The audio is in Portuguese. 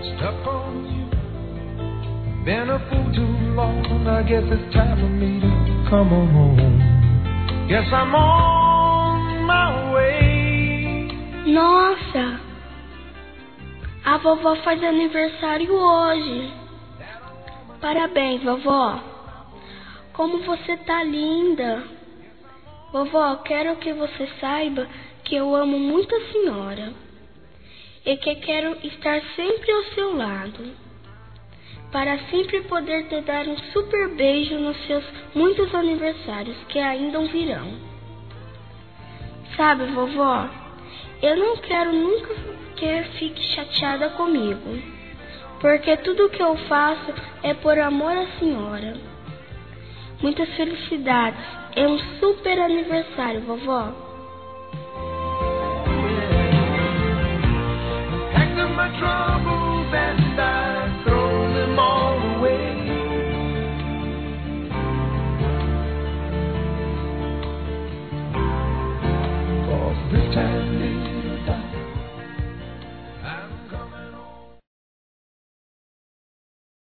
Stuck on you. Been a fool too long. I guess it's time for me to come on home. Guess I'm on my way. Nossa, a vovó faz aniversário hoje. Parabéns, vovó. Como você tá linda. Vovó, quero que você saiba que eu amo muito a senhora e que quero estar sempre ao seu lado, para sempre poder te dar um super beijo nos seus muitos aniversários que ainda virão. Sabe, vovó, eu não quero nunca que fique chateada comigo, porque tudo que eu faço é por amor à senhora. Muitas felicidades e um super aniversário, vovó.